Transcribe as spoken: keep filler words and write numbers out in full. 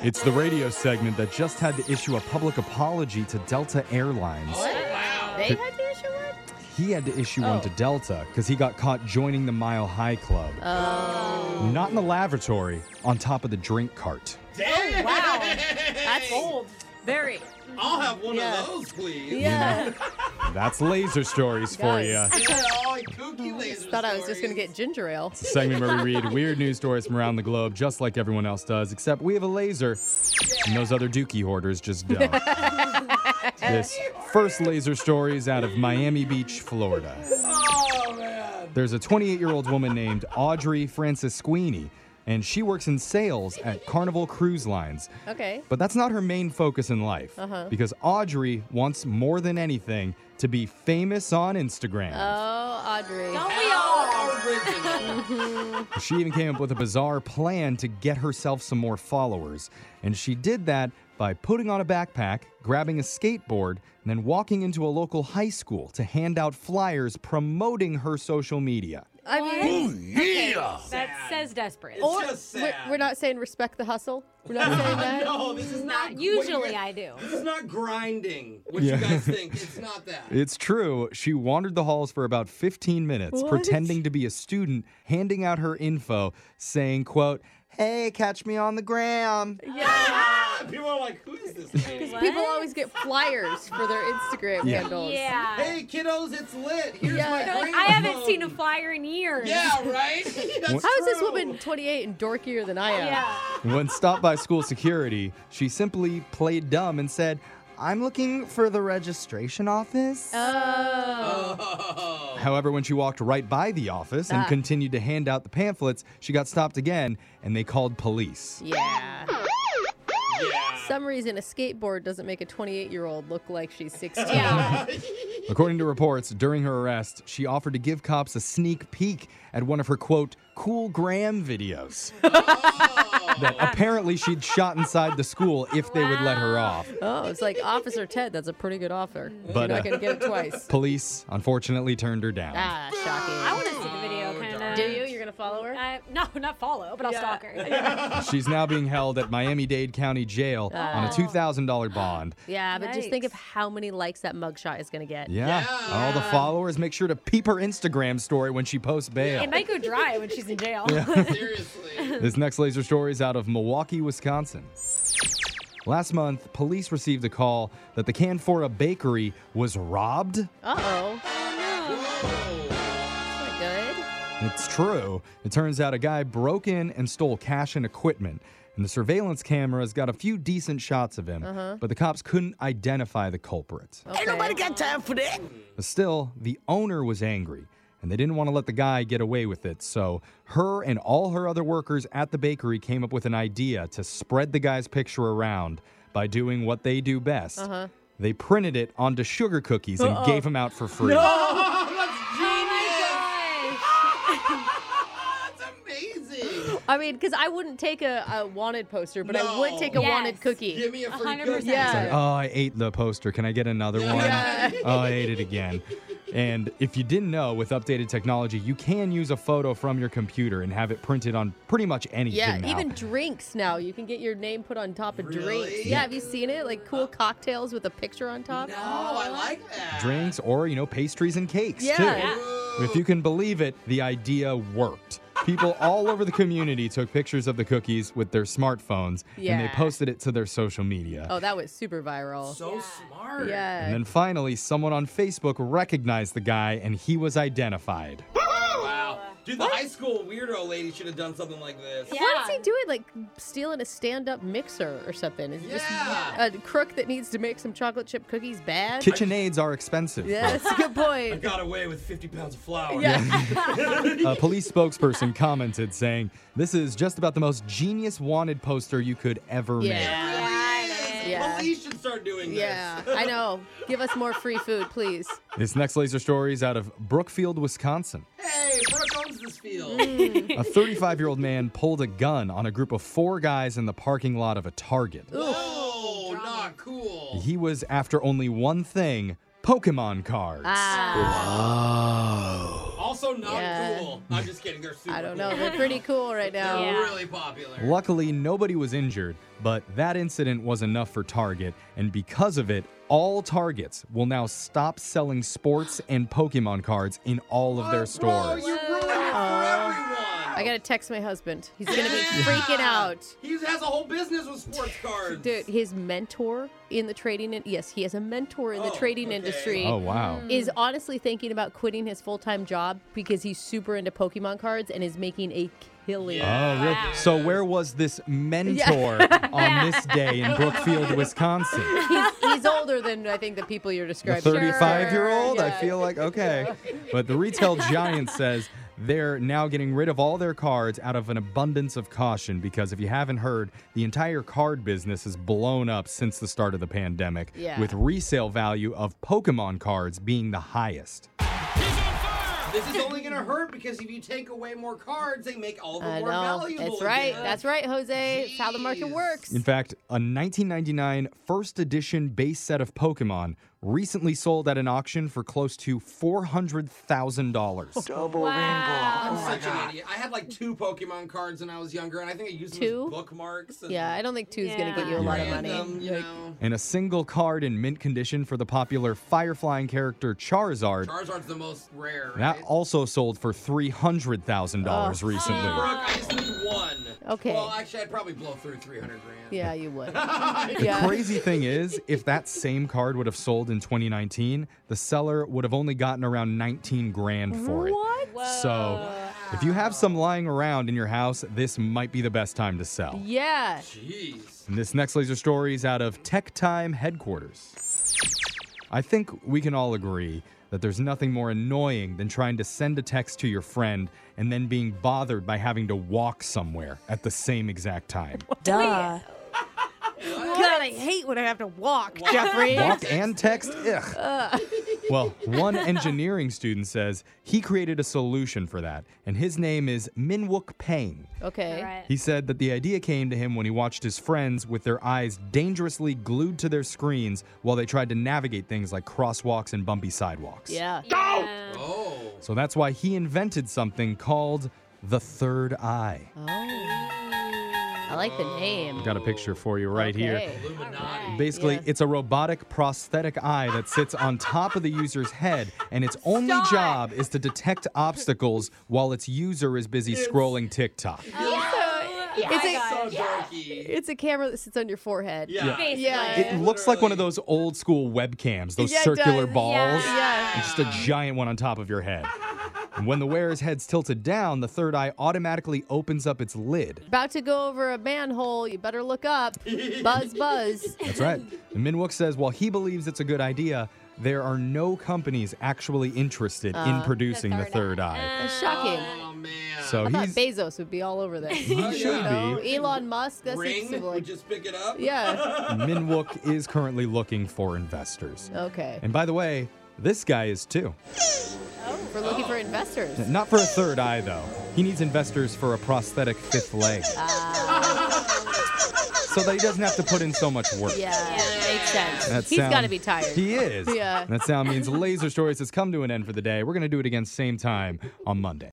It's the radio segment that just had to issue a public apology to Delta Airlines. Oh, wow. They had to issue one? He had to issue Oh. one to Delta because he got caught joining the Mile High Club. Oh. Not in the lavatory, on top of the drink cart. Damn. Wow. That's Bold. very. I'll have one Yeah. of those, please. Yeah. That's laser stories for Guys. you. Yeah, all kooky laser Thought I was just going to stories. get ginger ale. It's a segment where we read weird news stories from around the globe, just like everyone else does, except we have a laser, and those other dookie hoarders just don't. This first laser story is out of Miami Beach, Florida. Oh, man. There's a twenty-eight-year-old woman named Audrey Francisquini, and she works in sales at Carnival Cruise Lines. Okay. But that's not her main focus in life, Uh-huh. because Audrey wants more than anything to be famous on Instagram. Oh, Audrey. Don't we all? How original. She even came up with a bizarre plan to get herself some more followers. And she did that by putting on a backpack, grabbing a skateboard, and then walking into a local high school to hand out flyers promoting her social media. I mean, Yeah. That says desperate. It's or just we're, sad. we're not saying respect the hustle. We're not saying that. No, this is not. Not usually what you guys- I do. This is not grinding. What Yeah. you guys think? It's not that. It's true. She wandered the halls for about fifteen minutes, What? pretending to be a student, handing out her info, saying, quote, "Hey, catch me on the gram." Ah, people are like, who is this lady? What? People always get flyers for their Instagram Yeah. handles. Yeah. Hey, kiddos, it's lit. Here's Yeah. my They're like, green I haven't phone." seen a flyer in years. Yeah, right? That's How is this true. woman twenty-eight and dorkier than I am? Yeah. When stopped by school security, she simply played dumb and said, "I'm looking for the registration office." Oh. Oh. However, when she walked right by the office and Ah. continued to hand out the pamphlets, she got stopped again and they called police. Yeah. Yeah. Some reason a skateboard doesn't make a twenty-eight-year-old look like she's sixteen. Yeah. According to reports, during her arrest, she offered to give cops a sneak peek at one of her, quote, cool gram videos that apparently she'd shot inside the school if they would let her off. Oh, it's like Officer Ted. That's a pretty good offer. But, You're uh, not going to get it twice. Police, unfortunately, turned her down. Ah, shocking. I want to see the video, kind of. Do you? You're going to follow her? Uh, no, not follow, but I'll stalk her. She's now being held at Miami-Dade County Jail on a two thousand dollars bond. Yeah, but just think of Yikes. how many likes that mugshot is going to get. Yeah. Yeah. All the followers, make sure to peep her Instagram story when she posts bail. It might go dry when she's in jail. Seriously. This next laser story is out of Milwaukee, Wisconsin. Last month, police received a call that the Canfora bakery was robbed. Uh-oh. Whoa. That's not good. It's true. It turns out a guy broke in and stole cash and equipment. And the surveillance cameras got a few decent shots of him, but the cops couldn't identify the culprit. Okay. got time for that. Still, the owner was angry, and they didn't want to let the guy get away with it. So her and all her other workers at the bakery came up with an idea to spread the guy's picture around by doing what they do best. Uh-huh. They printed it onto sugar cookies and Uh-oh. gave them out for free. Oh, that's Oh genius. That's amazing. I mean, because I wouldn't take a, a wanted poster, but I would No. take a Yes. wanted cookie. Give me a free one hundred cookie. percent. It's like, Yeah. oh, I ate the poster. Can I get another one? Yeah. Oh, I ate it again. And if you didn't know, with updated technology, you can use a photo from your computer and have it printed on pretty much anything Yeah, now. even drinks now. You can get your name put on top of Really? drinks. Yeah, have you seen it? Like cool cocktails with a picture on top. No, I like that. Drinks or, you know, pastries and cakes, Yeah. too. Yeah. Ooh. If you can believe it, the idea worked. People all over the community took pictures of the cookies with their smartphones, and they Yeah. posted it to their social media. Oh, that was super viral. So smart. Yeah. And then finally, someone on Facebook recognized the guy, and he was identified. Wow. Dude, the high school weirdo lady should have done something like this. Yeah. What is he doing? Like stealing a stand-up mixer or something? Is he Yeah. just a crook that needs to make some chocolate chip cookies bad? KitchenAids are expensive. Yeah, that's a good I point. got away with fifty pounds of flour. Yeah. A police spokesperson commented saying, "This is just about the most genius wanted poster you could ever make." Yeah. Yeah. Police should start doing this. Yeah, I know. Give us more free food, please. This next laser story is out of Brookfield, Wisconsin. Hey, Brooke owns this field. Mm. A thirty-five-year-old man pulled a gun on a group of four guys in the parking lot of a Target. Whoa, not cool. He was after only one thing, Pokemon cards. Ah. Also also not Yeah. cool. I'm just kidding. They're super I don't cool. know. They're pretty cool right They're now. Yeah. really popular. Luckily, nobody was injured, but that incident was enough for Target, and because of it, all Targets will now stop selling sports and Pokemon cards in all of their Bro, stores. you ruined it for everyone. I gotta text my husband. He's gonna be freaking out. He has a whole business with sports cards. Dude, his mentor in the trading, in- yes, he has a mentor in the Oh, trading okay. industry. Oh, wow. Is honestly thinking about quitting his full-time job because he's super into Pokemon cards and is making a killing. Yeah. Oh, really? Wow. So where was this mentor on this day in Brookfield, Wisconsin? He's, he's older than I think the people you're The describing. thirty-five-year-old? I Yeah. feel like, okay. But the retail giant says they're now getting rid of all their cards out of an abundance of caution because if you haven't heard, the entire card business has blown up since the start of the pandemic, Yeah. with resale value of Pokemon cards being the highest. This is only gonna hurt because if you take away more cards, they make all the I more know. valuable. That's right. again. That's right, Jose. It's how the market Jeez. works. In fact, a nineteen ninety-nine first edition base set of Pokemon recently sold at an auction for close to four hundred thousand dollars. I'm such an idiot. I had like two Pokemon cards when I was younger, and I think I used them Two? as bookmarks. And Yeah, I don't think two's gonna get you a Yeah. lot of money. random, you Like, know. And a single card in mint condition for the popular fire-flying character Charizard. Charizard's the most rare, right? That also sold for three hundred thousand dollars Oh. recently. Brooke, I just need one. Okay. Well, actually, I'd probably blow through three hundred grand. yeah, you would. The yeah. crazy thing is, if that same card would have sold in twenty nineteen, the seller would have only gotten around nineteen grand for it. What? So, if you have some lying around in your house, this might be the best time to sell. Yeah. Jeez. And this next laser story is out of Tech Time headquarters. I think we can all agree that there's nothing more annoying than trying to send a text to your friend and then being bothered by having to walk somewhere at the same exact time. Duh. God, I hate when I have to walk, Jeffrey. Walk and text? Ugh. Well, one engineering student says he created a solution for that, and his name is Minwook Payne. Okay. All right. He said that the idea came to him when he watched his friends with their eyes dangerously glued to their screens while they tried to navigate things like crosswalks and bumpy sidewalks. Yeah. Yeah. Oh. So that's why he invented something called the third eye. Oh. I like the name. Got a picture for you right here. Okay. Illuminati. Basically, Yeah. it's a robotic prosthetic eye that sits on top of the user's head, and its only Stop. job is to detect obstacles while its user is busy scrolling TikTok. Yeah, It's I a- got So it. dorky. It's a camera that sits on your forehead. Yeah. Basically. Yeah. It looks like one of those old school webcams, those Yeah, it circular does. balls, Yeah. and just a giant one on top of your head. And when the wearer's head's tilted down, the third eye automatically opens up its lid. About to go over a manhole. You better look up. Buzz, buzz. That's right. And Minwook says while he believes it's a good idea, there are no companies actually interested in Uh, producing the the third third eye. That's shocking. Oh, man. So I thought he's Bezos would be all over this. he Oh, should yeah. be. Elon Musk. That Ring seems would like. just pick it up. Yeah. Minwook is currently looking for investors. Okay. And by the way, this guy is too. We're looking for investors. Not for a third eye, though. He needs investors for a prosthetic fifth leg. So that he doesn't have to put in so much work. Yeah. Makes sense. That He's sound- got to be tired. He is. Yeah. That sound means Laser Stories has come to an end for the day. We're going to do it again same time on Monday.